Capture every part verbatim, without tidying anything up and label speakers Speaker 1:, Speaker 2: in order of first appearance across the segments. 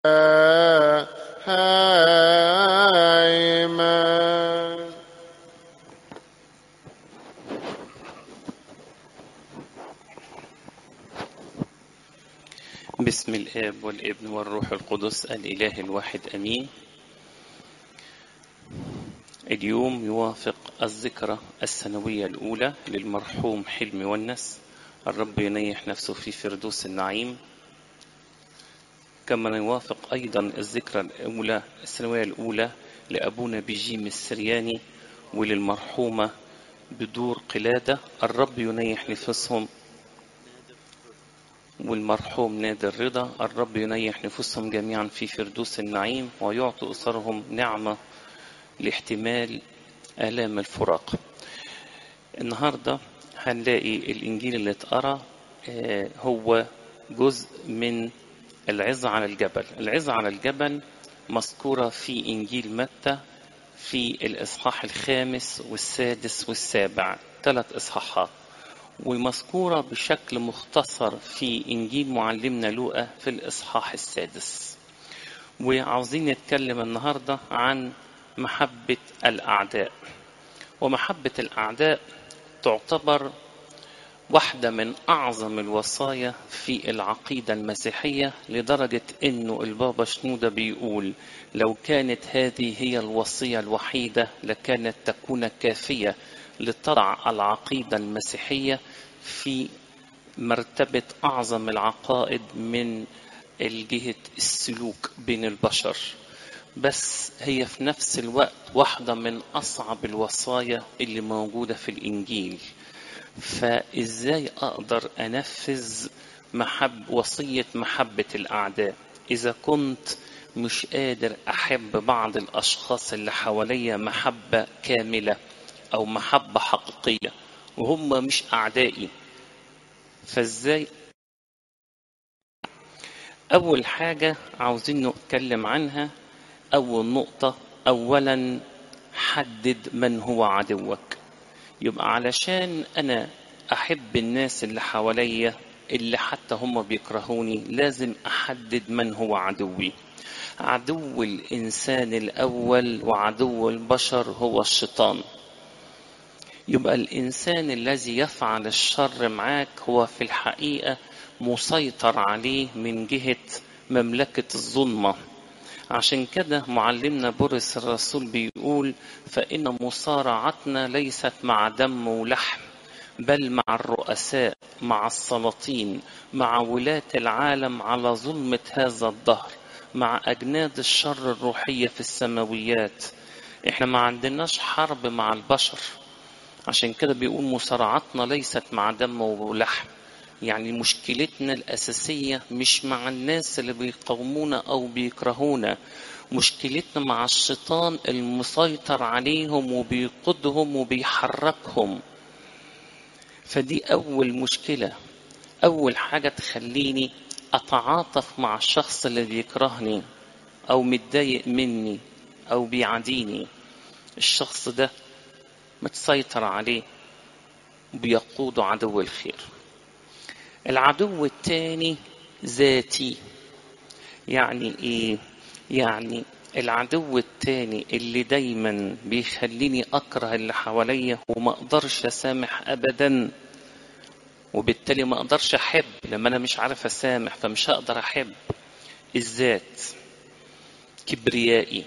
Speaker 1: هايما.
Speaker 2: بسم الآب والابن والروح القدس الإله الواحد أمين. اليوم يوافق الذكرى السنوية الأولى للمرحوم حلمي ونس، الرب ينيح نفسه في فردوس النعيم. كما يوافق أيضا الذكرى الأولى السنوية الأولى لأبونا بجيم السرياني وللمرحومة بدور قلادة، الرب ينيح نفسهم، والمرحوم نادر رضا، الرب ينيح نفوسهم جميعا في فردوس النعيم ويعطي أسرهم نعمة لاحتمال آلام الفراق. النهاردة هنلاقي الإنجيل اللي اتقرأ هو جزء من العظة على الجبل. العظة على الجبل مذكورة في إنجيل متى في الإصحاح الخامس والسادس والسابع، ثلاث إصحاحات، ومذكورة بشكل مختصر في إنجيل معلمنا لوقا في الإصحاح السادس. وعاوزين نتكلم النهاردة عن محبة الأعداء. ومحبة الأعداء تعتبر واحدة من أعظم الوصايا في العقيدة المسيحية، لدرجة أنه البابا شنودة بيقول لو كانت هذه هي الوصية الوحيدة لكانت تكون كافية لتضع العقيدة المسيحية في مرتبة أعظم العقائد من الجهة السلوك بين البشر. بس هي في نفس الوقت واحدة من أصعب الوصايا اللي موجودة في الإنجيل. فإزاي أقدر أنفذ محب وصية محبة الأعداء إذا كنت مش قادر أحب بعض الأشخاص اللي حواليا محبة كاملة أو محبة حقيقية وهم مش أعدائي؟ فإزاي؟ أول حاجة عاوزين نتكلم عنها، أول نقطة، أولا حدد من هو عدوك. يبقى علشان أنا أحب الناس اللي حواليا اللي حتى هم بيكرهوني لازم أحدد من هو عدوي. عدو الإنسان الأول وعدو البشر هو الشيطان. يبقى الإنسان الذي يفعل الشر معاك هو في الحقيقة مسيطر عليه من جهة مملكة الظلمة. عشان كده معلمنا بولس الرسول بيقول فإن مصارعتنا ليست مع دم ولحم بل مع الرؤساء، مع السلاطين، مع ولاة العالم على ظلمة هذا الدهر، مع أجناد الشر الروحية في السماويات. احنا ما عندناش حرب مع البشر. عشان كده بيقول مصارعتنا ليست مع دم ولحم، يعني مشكلتنا الأساسية مش مع الناس اللي بيقاومونا أو بيكرهونا، مشكلتنا مع الشيطان المسيطر عليهم وبيقودهم وبيحركهم. فدي أول مشكلة، أول حاجة تخليني أتعاطف مع الشخص اللي بيكرهني أو متضايق مني أو بيعاديني. الشخص ده متسيطر عليه وبيقوده عدو الخير. العدو الثاني ذاتي. يعني ايه؟ يعني العدو الثاني اللي دايما بيخليني اكره اللي حواليا وما اقدرش اسامح ابدا، وبالتالي ما اقدرش احب. لما انا مش عارف اسامح فمش هقدر احب. الذات، كبريائي،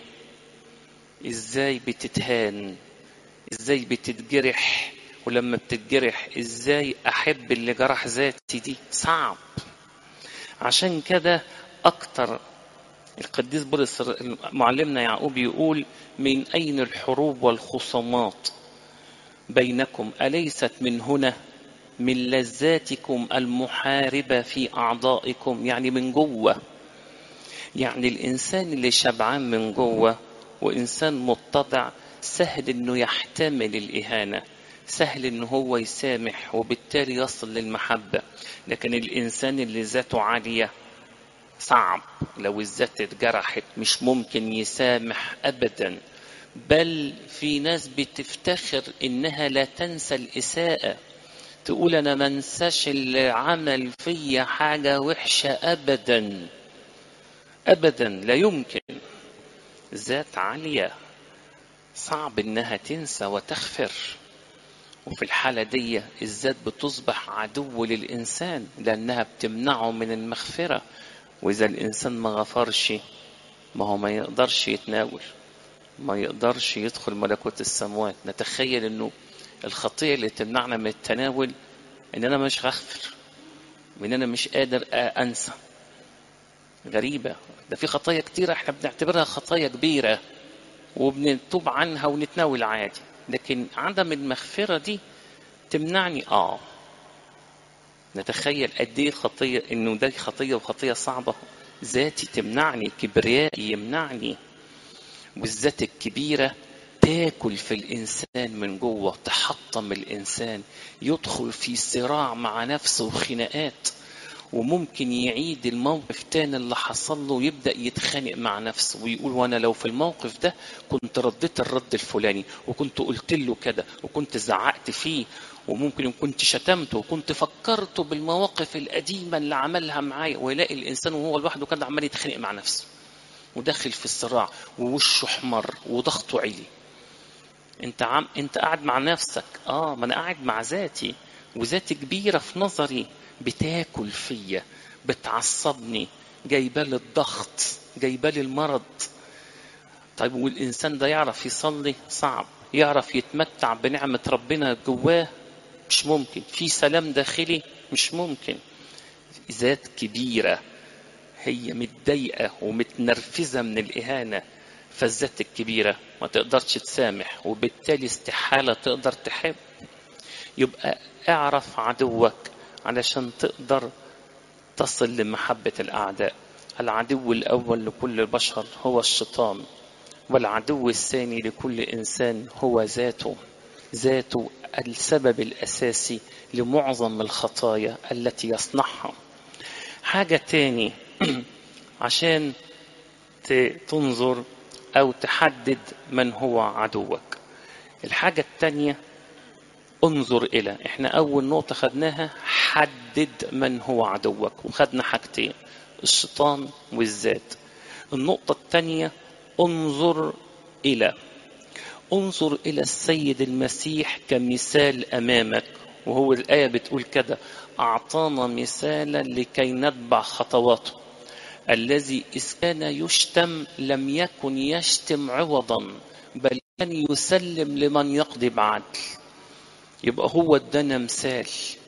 Speaker 2: ازاي بتتهان، ازاي بتتجرح، ولما بتتجرح ازاي احب اللي جرح ذاتي، دي صعب. عشان كده اكتر القديس بولس معلمنا يعقوب يقول من اين الحروب والخصامات بينكم أليست من هنا من لذاتكم المحاربة في أعضائكم. يعني من جوه. يعني الإنسان اللي شبعان من جوه وإنسان متضع سهل إنه يحتمل الإهانة، سهل إنه هو يسامح وبالتالي يصل للمحبة. لكن الإنسان اللي ذاته عالية صعب، لو الذات اتجرحت مش ممكن يسامح أبدا. بل في ناس بتفتخر إنها لا تنسى الإساءة، تقول أنا ما انساش اللي عمل فيا حاجة وحشة أبدا. أبدا لا يمكن. ذات عالية صعب إنها تنسى وتغفر، وفي الحالة دي الذات بتصبح عدو للإنسان لأنها بتمنعه من المغفرة. وإذا الإنسان ما غفرش ما هو ما يقدرش يتناول، ما يقدرش يدخل ملكوت السماوات. نتخيل إنه الخطية اللي تمنعنا من التناول إن أنا مش هغفر، وإن أنا مش قادر أنسى. غريبة. ده في خطايا كتيرة احنا بنعتبرها خطايا كبيرة وبنتوب عنها ونتناول عادي، لكن عدم المغفرة دي تمنعني. آه نتخيل قد ايه خطية، انه ده خطية وخطية صعبة. ذاتي تمنعني، كبريائي يمنعني، والذات الكبيرة تاكل في الإنسان من جوه، تحطم الإنسان، يدخل في صراع مع نفسه وخناقات، وممكن يعيد الموقف تاني اللي حصل له ويبدأ يتخانق مع نفسه ويقول وانا لو في الموقف ده كنت رديت الرد الفلاني، وكنت قلت له كده، وكنت زعقت فيه، وممكن كنت شتمته، وكنت فكرته بالمواقف القديمة اللي عملها معايا. ويلاقي الإنسان وهو لوحده كده عمال يتخانق مع نفسه وداخل في الصراع ووشه احمر وضغطه عالي. انت عم انت قاعد مع نفسك. اه ما انا قاعد مع ذاتي، وذاتي كبيرة في نظري، بتاكل فيا، بتعصبني، جايبالي الضغط، جايبالي المرض. طيب والإنسان ده يعرف يصلي؟ صعب. يعرف يتمتع بنعمة ربنا جواه؟ مش ممكن. في سلام داخلي؟ مش ممكن. ذات كبيرة هي متضايقة ومتنرفزة من الإهانة، فالذات الكبيرة ما تقدرش تسامح، وبالتالي استحالة تقدر تحب. يبقى اعرف عدوك علشان تقدر تصل لمحبة الأعداء. العدو الأول لكل البشر هو الشيطان، والعدو الثاني لكل إنسان هو ذاته. ذاته السبب الأساسي لمعظم الخطايا التي يصنعها. حاجة تاني عشان تنظر أو تحدد من هو عدوك. الحاجة التانية انظر إلى. احنا أول نقطة خدناها حدد من هو عدوك، وخدنا حاجتين، الشيطان والذات. النقطة التانية انظر إلى. انظر إلى السيد المسيح كمثال أمامك، وهو الآية بتقول كده: أعطانا مثالا لكي نتبع خطواته، الذي إذ كان يشتم لم يكن يشتم عوضا، بل كان يسلم لمن يقضي بعدل. يبقى هو ادانا مثال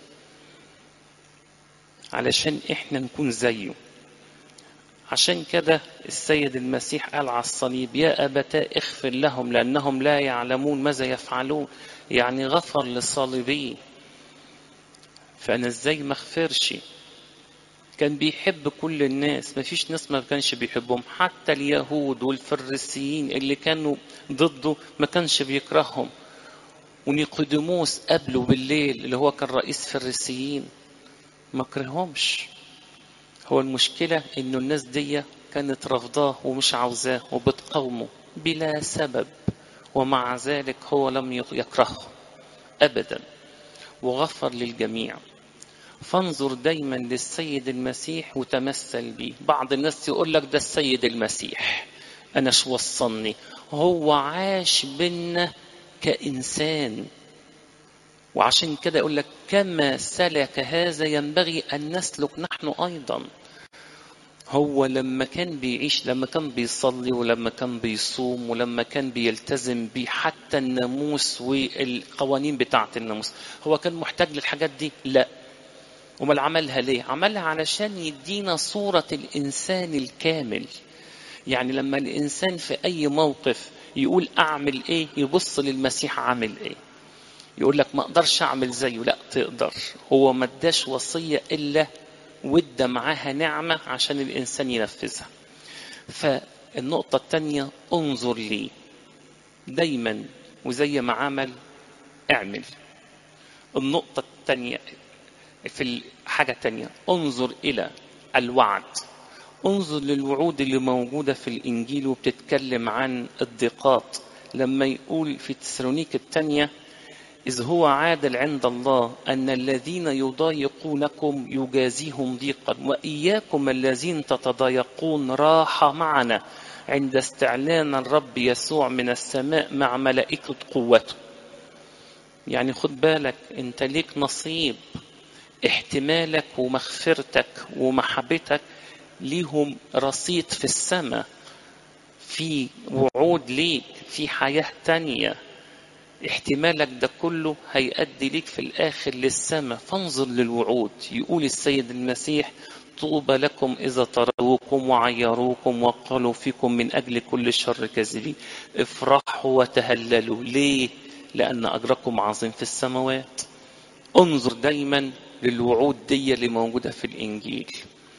Speaker 2: علشان احنا نكون زيه. عشان كده السيد المسيح قال على الصليب: يا أبتاه اغفر لهم لأنهم لا يعلمون ماذا يفعلون. يعني غفر لصليبيه. فأنا ازاي ما اغفرش؟ كان بيحب كل الناس، ما فيش ناس ما كانش بيحبهم، حتى اليهود والفريسيين اللي كانوا ضده ما كانش بيكرههم. ونيقوديموس قبله بالليل اللي هو كان رئيس فريسيين ما كرههمش. هو المشكلة انه الناس دي كانت رفضاه ومش عاوزاه وبتقاومه بلا سبب، ومع ذلك هو لم يكرهه ابدا وغفر للجميع. فانظر دايما للسيد المسيح وتمثل به. بعض الناس يقول لك ده السيد المسيح انا شو وصلني؟ هو عاش بينا كإنسان، وعشان كده يقول لك كما سلك هذا ينبغي أن نسلك نحن أيضا. هو لما كان بيعيش، لما كان بيصلي، ولما كان بيصوم، ولما كان بيلتزم بيه حتى الناموس والقوانين بتاعة الناموس، هو كان محتاج للحاجات دي؟ لا. وما عملها ليه؟ عملها علشان يدينا صورة الإنسان الكامل. يعني لما الإنسان في أي موقف يقول أعمل إيه، يبص للمسيح عامل إيه، يقول لك ما أقدرش أعمل زيه. لا تقدر. هو ما اداش وصية إلا وادى معاها نعمة عشان الإنسان ينفذها. فالنقطة التانية انظر لي دايما، وزي ما عمل اعمل. النقطة التانية في الحاجة التانية انظر إلى الوعد. انظر للوعود اللي موجودة في الإنجيل وبتتكلم عن الضيقات. لما يقول في تسالونيك الثانية إذ هو عادل عند الله أن الذين يضايقونكم يجازيهم ضيقا، وإياكم الذين تتضايقون راحة معنا عند استعلان الرب يسوع من السماء مع ملائكة قوته. يعني خد بالك أنت ليك نصيب، احتمالك ومغفرتك ومحبتك ليهم رصيد في السماء، في وعود ليك، في حياة تانية. احتمالك ده كله هيؤدي ليك في الآخر للسماء. فانظر للوعود. يقول السيد المسيح: طوبى لكم إذا طردوكم وعيروكم وقالوا فيكم من أجل كل شر كاذبين، افرحوا وتهللوا. ليه؟ لأن أجركم عظيم في السماوات. انظر دايما للوعود دي اللي موجودة في الإنجيل.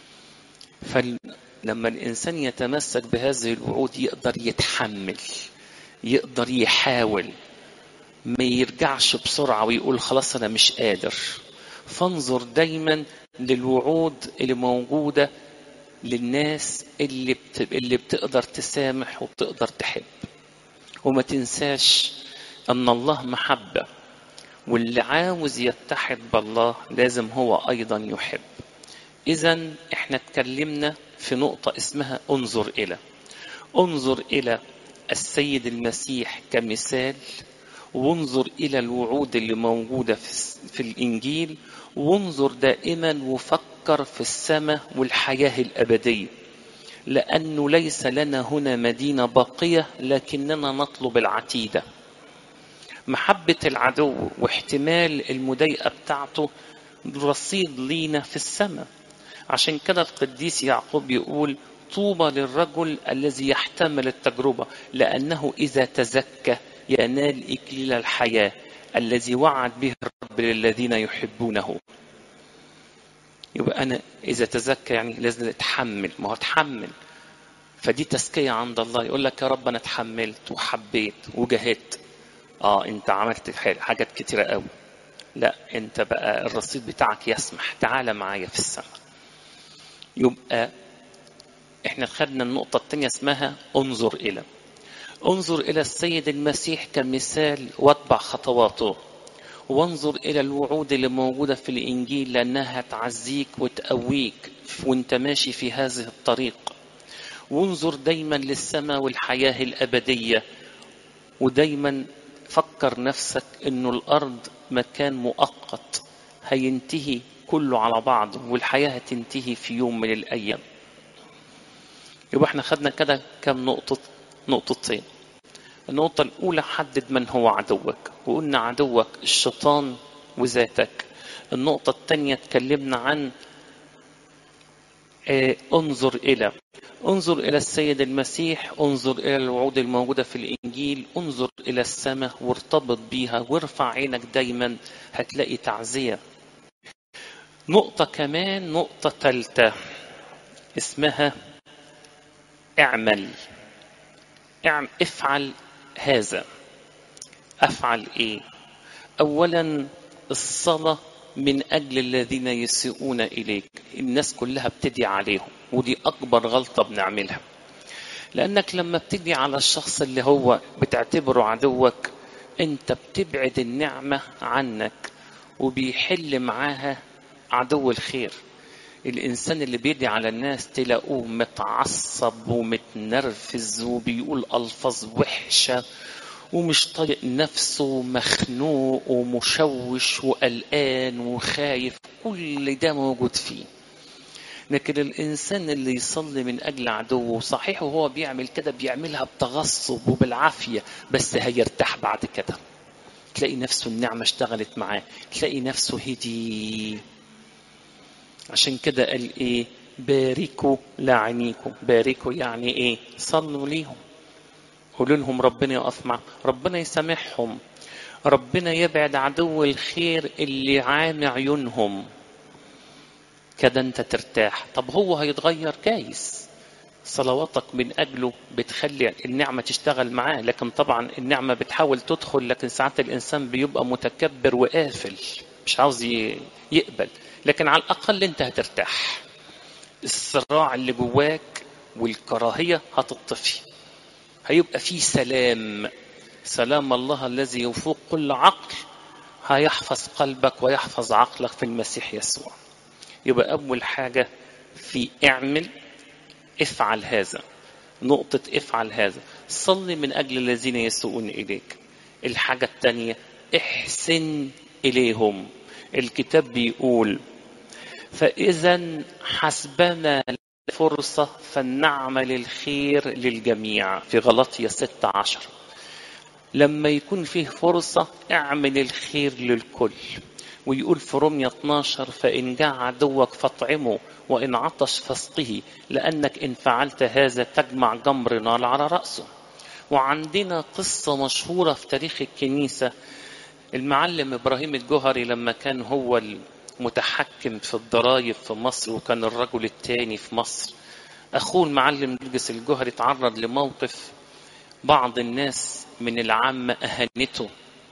Speaker 2: فلما الإنسان يتمسك بهذه الوعود يقدر يتحمل، يقدر يحاول، ما يرجعش بسرعة ويقول خلاص أنا مش قادر. فانظر دايما للوعود اللي موجودة للناس اللي, بت... اللي بتقدر تسامح وبتقدر تحب. وما تنساش أن الله محبة، واللي عاوز يتحد بالله لازم هو أيضا يحب. إذن احنا اتكلمنا في نقطة اسمها انظر إلى انظر إلى السيد المسيح كمثال، وانظر إلى الوعود اللي موجودة في الإنجيل، وانظر دائما وفكر في السماء والحياة الأبدية، لأنه ليس لنا هنا مدينة باقية لكننا نطلب العتيدة. محبة العدو واحتمال المضايقة بتاعته رصيد لينا في السماء. عشان كده القديس يعقوب يقول: طوبى للرجل الذي يحتمل التجربة، لأنه إذا تزكى ينال إكليل الحياة الذي وعد به الرب للذين يحبونه. يبقى أنا إذا تزكى يعني لازم أتحمل. ما هو أتحمل، فدي تزكية عند الله. يقول لك يا رب أنا اتحملت وحبيت وجهدت. آه أنت عملت حاجات كتيرة قوي. لا، أنت بقى الرصيد بتاعك يسمح، تعال معايا في السماء. يبقى احنا خدنا النقطة التانية اسمها انظر إلى انظر إلى السيد المسيح كمثال واتبع خطواته، وانظر إلى الوعود اللي موجودة في الإنجيل لأنها تعزيك وتقويك وانت ماشي في هذه الطريق. وانظر دايما للسماء والحياة الأبدية، ودايما فكر نفسك انه الأرض مكان مؤقت هينتهي كله على بعض، والحياة هتنتهي في يوم من الأيام. يبقى احنا خدنا كده كم نقطة نقطتين. النقطة الأولى: حدد من هو عدوك، وقلنا عدوك الشيطان وذاتك. النقطة الثانية اتكلمنا عن اه انظر إلى انظر إلى السيد المسيح، انظر إلى الوعود الموجودة في الإنجيل، انظر إلى السماء وارتبط بيها وارفع عينك دايما، هتلاقي تعزية. نقطة كمان، نقطة ثالثة اسمها اعمل اعمل افعل هذا. افعل ايه؟ اولا الصلاة من اجل الذين يسيئون اليك. الناس كلها بتدعي عليهم، ودي اكبر غلطة بنعملها، لانك لما بتدعي على الشخص اللي هو بتعتبره عدوك انت بتبعد النعمة عنك وبيحل معاها عدو الخير. الإنسان اللي بيدعي على الناس تلاقوه متعصب ومتنرفز وبيقول ألفاظ وحشة ومش طايق نفسه، مخنوق ومشوش وقلقان وخايف، كل ده موجود فيه. لكن الإنسان اللي يصلي من أجل عدوه صحيح وهو بيعمل كده بيعملها بتغصب وبالعافية، بس هيرتاح بعد كده. تلاقي نفسه النعمة اشتغلت معاه، تلاقي نفسه هدي. عشان كده قال ايه؟ باركوا لاعنيكم. باركوا يعني ايه؟ صلوا ليهم، قولوا لهم ربنا يقف معهم، ربنا يسامحهم، ربنا يبعد عدو الخير اللي عامي عيونهم، كده انت ترتاح. طب هو هيتغير؟ كايس صلواتك من اجله بتخلي النعمة تشتغل معاه، لكن طبعا النعمة بتحاول تدخل، لكن ساعات الانسان بيبقى متكبر وقافل مش عاوز يقبل. لكن على الأقل أنت هترتاح، الصراع اللي جواك والكراهية هتطفي، هيبقى فيه سلام. سلام الله الذي يفوق كل عقل هيحفظ قلبك ويحفظ عقلك في المسيح يسوع. يبقى أول حاجة في اعمل، افعل هذا، نقطة افعل هذا. صلي من أجل الذين يسوءون إليك. الحاجة الثانية احسن إليهم. الكتاب بيقول فإذا حسبنا فرصة فلنعمل الخير للجميع في غلاطية ستة عشر. لما يكون فيه فرصة اعمل الخير للكل. ويقول في رومية اثناشر فإن جاع عدوك فاطعمه وإن عطش فاسقه لأنك إن فعلت هذا تجمع جمر نار على رأسه. وعندنا قصة مشهورة في تاريخ الكنيسة. المعلم إبراهيم الجوهري لما كان هو المتحكم في الضرائب في مصر وكان الرجل الثاني في مصر، أخوه المعلم نرجس الجوهري تعرض لموقف بعض الناس من العامة أهانته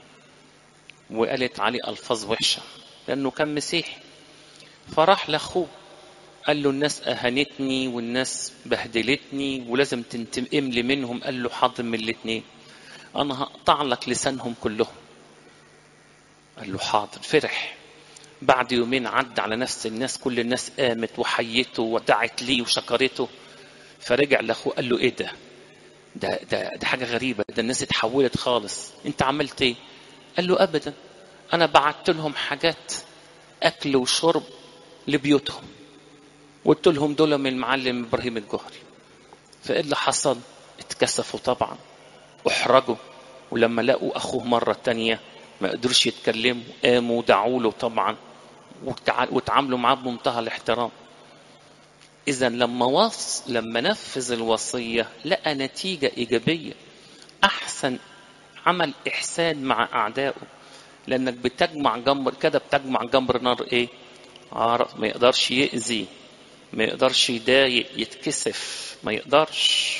Speaker 2: وقالت عليه ألفاظ وحشة لأنه كان مسيحي. فراح لأخوه قال له الناس أهانتني والناس بهدلتني ولازم تنتقم لي منهم. قال له حاضر من الاثنين، أنا هقطع لك لسانهم كلهم. قال له حاضر. فرح. بعد يومين عد على نفس الناس، كل الناس قامت وحيته ودعت ليه وشكرته. فرجع لأخوه قال له إيه ده؟ ده ده ده حاجة غريبة، ده الناس اتحولت خالص. أنت عملت إيه؟ قال له أبدا، أنا بعت لهم حاجات أكل وشرب لبيوتهم وقلت لهم دول من المعلم إبراهيم الجوهري. فإيه اللي حصل؟ اتكسفوا طبعا، احرجوا. ولما لقوا أخوه مرة تانية ما قدروش يتكلموا، قاموا ودعوا له طبعا وتعاملوا معاه بمنتهى الاحترام. إذا لما وص لما نفذ الوصية لقى نتيجة إيجابية. أحسن عمل إحسان مع أعدائه، لأنك بتجمع جمر كده، بتجمع جمر نار إيه؟ عارف ما يقدرش يأذي، ما يقدرش يضايق، يتكسف، ما يقدرش.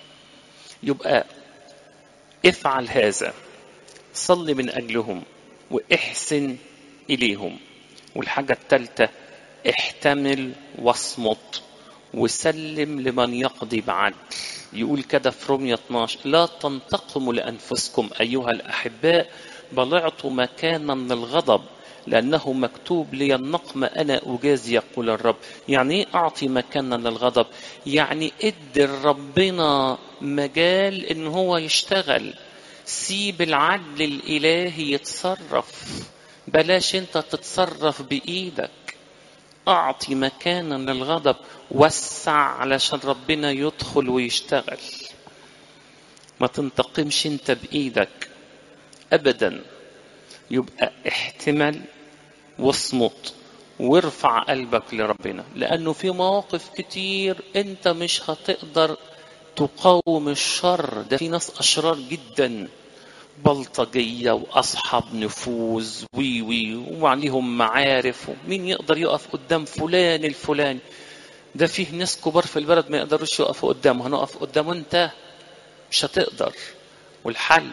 Speaker 2: يبقى افعل هذا، صلي من أجلهم واحسن إليهم. والحاجة الثالثة احتمل واصمت وسلم لمن يقضي بعدل. يقول كده في رومية اثناشر لا تنتقموا لأنفسكم أيها الأحباء بل اعطوا مكانا للغضب لأنه مكتوب لي النقم أنا أجازي يقول الرب. يعني إيه أعطي مكانا للغضب؟ يعني ادي ربنا مجال إن هو يشتغل. سيب العدل الإلهي يتصرف، بلاش انت تتصرف بإيدك. أعطي مكانا للغضب، وسع علشان ربنا يدخل ويشتغل. ما تنتقمش انت بإيدك أبدا. يبقى احتمل واصمت وارفع قلبك لربنا، لأنه في مواقف كتير انت مش هتقدر تقاوم الشر ده. في ناس أشرار جدا، بلطجية وأصحاب نفوذ وي وي وعليهم معارف، ومين يقدر يقف قدام فلان الفلاني ده؟ فيه ناس كبار في البلد ما يقدروش يقفوا قدامه، هنقف قدامه انت؟ مش هتقدر. والحل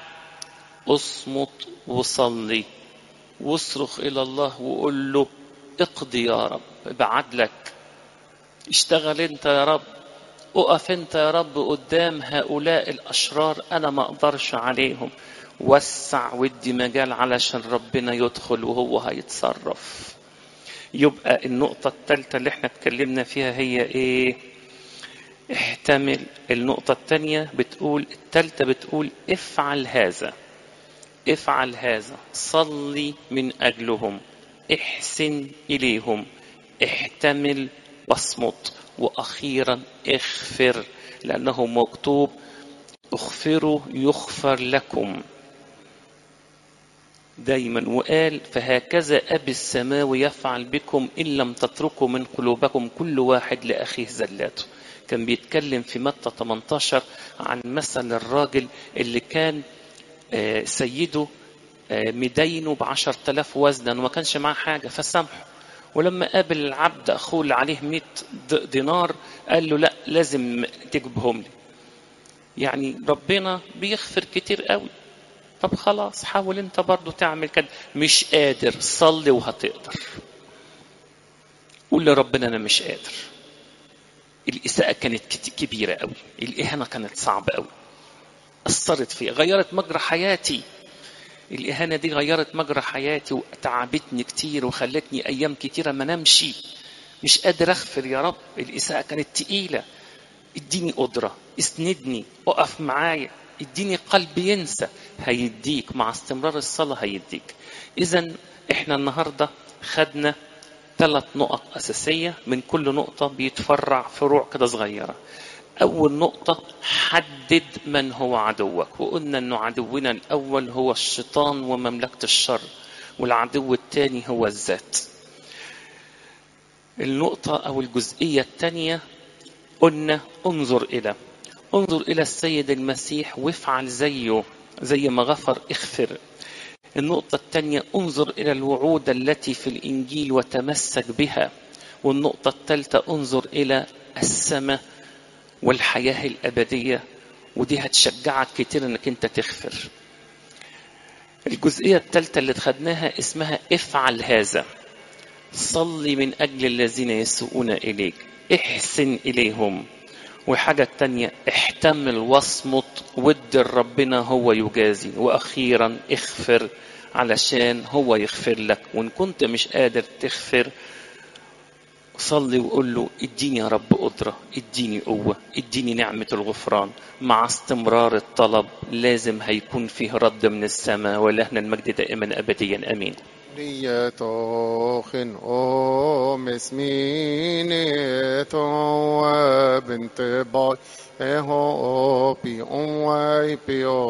Speaker 2: اصمت وصلي واصرخ إلى الله وقول له اقضي يا رب بعدلك، اشتغل انت يا رب، اقف انت يا رب قدام هؤلاء الأشرار، أنا ما أقدرش عليهم. وسع ودي مجال علشان ربنا يدخل وهو هيتصرف. يبقى النقطة الثالثة اللي احنا اتكلمنا فيها هي ايه؟ احتمل. النقطة الثانية بتقول، الثالثة بتقول افعل هذا، افعل هذا، صلي من أجلهم، احسن إليهم، احتمل واصمت، وأخيرا اغفر لأنه مكتوب اغفروا يغفر لكم دايما. وقال فهكذا أبي السماوي يفعل بكم إن لم تتركوا من قلوبكم كل واحد لأخيه زلاته. كان بيتكلم في متى ثمانية عشر عن مثل الراجل اللي كان سيده مدينه بعشر تلاف وزنا وما كانش معاه حاجة فسامحه. ولما قابل العبد أخوه اللي عليه مئة دينار قال له لا لازم تجيبهم لي. يعني ربنا بيغفر كتير قوي. طب خلاص حاول انت برضو تعمل كده. مش قادر، صلي وهتقدر. قول لربنا انا مش قادر، الإساءة كانت كبيرة قوي، الإهانة كانت صعبة قوي، أثرت فيها، غيرت مجرى حياتي، الإهانة دي غيرت مجرى حياتي وتعبتني كتير وخلتني أيام كتيرة ما نمشي، مش قادر أغفر يا رب. الإساءة كانت تقيلة. اديني قدرة، اسندني، اقف معايا، اديني قلب ينسى. هيديك مع استمرار الصلاة، هيديك. إذن احنا النهاردة خدنا ثلاث نقط أساسية، من كل نقطة بيتفرع فروع كده صغيرة. أول نقطة، حدد من هو عدوك، وقلنا أنه عدونا الأول هو الشيطان ومملكة الشر، والعدو الثاني هو الذات. النقطة أو الجزئية الثانية قلنا انظر إلى انظر إلى السيد المسيح وافعل زيه، زي ما غفر اغفر. النقطة الثانية انظر إلى الوعود التي في الإنجيل وتمسك بها. والنقطة الثالثة انظر إلى السماء والحياة الأبدية، ودي هتشجعك كتير انك انت تغفر. الجزئية الثالثة اللي خدناها اسمها افعل هذا. صلي من أجل الذين يسوءون إليك، احسن إليهم. وحاجة التانية، احتمل واصمت، ود ربنا هو يجازي. وأخيرا اغفر علشان هو يغفر لك. وإن كنت مش قادر تغفر، صلي وقول له اديني يا رب قدرة، اديني قوة، اديني نعمة الغفران. مع استمرار الطلب لازم هيكون فيه رد من السماء، ولهنا المجد دائما أبديا آمين.
Speaker 1: ريتوخن أم اسمينيتو بنت باي اهو بي أم واي بيو